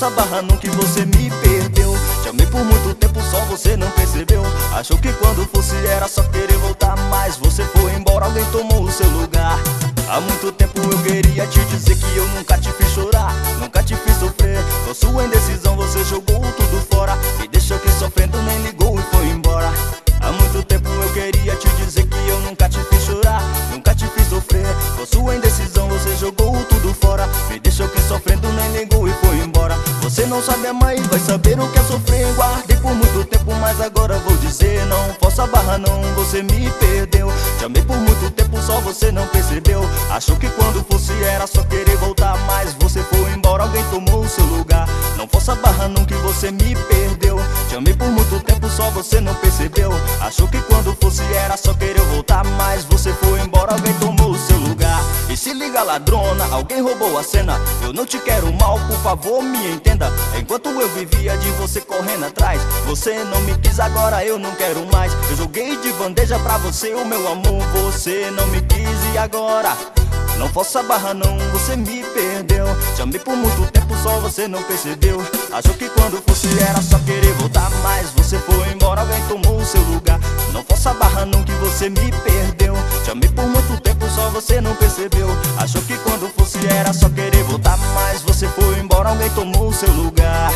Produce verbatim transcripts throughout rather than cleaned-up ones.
força barra não que você me perdeu. Te amei por muito tempo, só você não percebeu. Achou que quando fosse era só querer voltar, mas você foi embora, alguém tomou o seu lugar. Há muito tempo eu queria te dizer que eu nunca te fiz chorar, nunca te fiz sofrer. Com sua indecisão você jogou tudo fora, me deixou aqui sofrendo, nem ligou e foi embora. Há muito tempo eu queria te dizer que eu nunca te fiz chorar, nunca te fiz sofrer. Com sua indecisão você jogou tudo fora, me deixou aqui sofrendo, nem ligou e foi embora. Você não sabe amar e vai saber o que é sofrer. Guardei por muito tempo, mas agora vou dizer: não força a barra não, você me perdeu. Te amei por muito tempo, só você não percebeu. Achou que quando fosse era só querer voltar, mas você foi embora, alguém tomou o seu lugar. Não força a barra não que você me perdeu. Te amei por muito tempo, só você não percebeu. Achou que quando fosse era só querer voltar, mas você foi embora, alguém tomou o seu lugar. E se liga ladrona, alguém roubou a cena. Eu não te quero mal, por favor me entenda. Enquanto eu vivia de você correndo atrás, você não me quis, agora eu não quero mais. Eu joguei de bandeja pra você o meu amor, você não me quis e agora não força a barra não, você me perdeu. Te amei por muito tempo, só você não percebeu. Achou que quando fosse era só querer voltar, mas você foi embora, alguém tomou o seu lugar. Não força a barra não que você me perdeu. Te amei por muito tempo, só você não percebeu. Achou que quando fosse era só querer voltar, mas você foi embora, alguém tomou o seu lugar.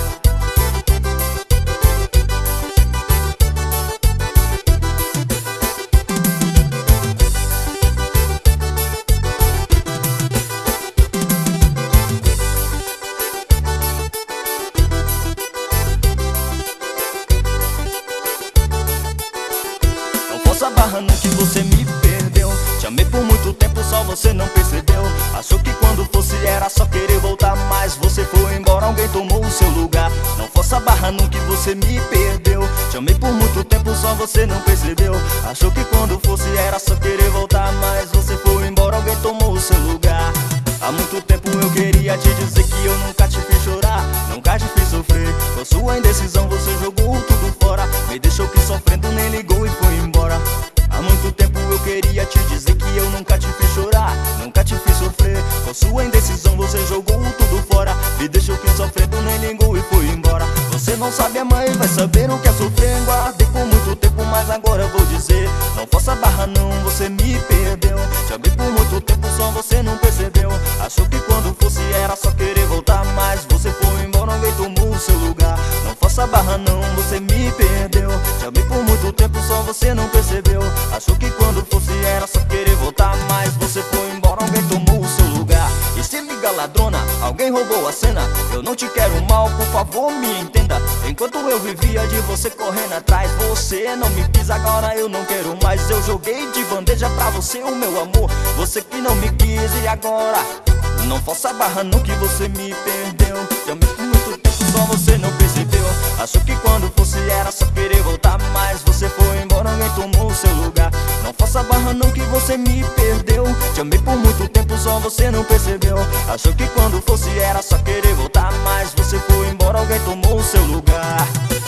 Força a barra não que você me perdeu. Te amei por muito tempo, só você não percebeu. Achou que quando fosse era só querer voltar, mas você foi embora, alguém tomou o seu lugar. Não força a barra não que você me perdeu. Te amei por muito tempo, só você não percebeu. Achou que quando fosse era só querer voltar, mas você foi embora, alguém tomou o seu lugar. Há muito tempo eu queria te dizer que eu nunca te fiz chorar, nunca te fiz sofrer. Com sua indecisão você jogou tudo fora, me deixou aqui sofrendo, nem ligou e foi embora. Há muito tempo eu queria te dizer que eu nunca te fiz chorar, nunca te fiz sofrer. Com sua indecisão você jogou tudo fora, me deixou aqui sofrendo, nem ligou e foi embora. Você não sabe amar e vai saber o que é sofrer. Guardei por muito tempo, mas agora eu vou dizer: não força a barra não, você me perdeu. Te amei por muito tempo, só você não percebeu. Achou que quando fosse era só querer voltar, mas você foi embora, alguém tomou o seu lugar. Não força a barra não, você me perdeu. Te amei por muito tempo, só você não percebeu. Achou que quando fosse era só querer voltar, mas você foi embora, alguém tomou o seu lugar. E se liga ladrona, alguém roubou a cena. Eu não te quero mal, por favor me entenda. Enquanto eu vivia de você correndo atrás, você não me quis, agora eu não quero mais. Eu joguei de bandeja pra você o meu amor, você que não me quis e agora não força a barra não que você me perdeu. Te amei por muito tempo, só você não percebeu. Achou que quando fosse era só querer voltar, mas você foi embora, alguém tomou o seu lugar. Não força a barra não que você me perdeu. Te amei por muito tempo, só você não percebeu. Achou que quando fosse era só querer voltar, mas você foi embora, alguém tomou o seu lugar.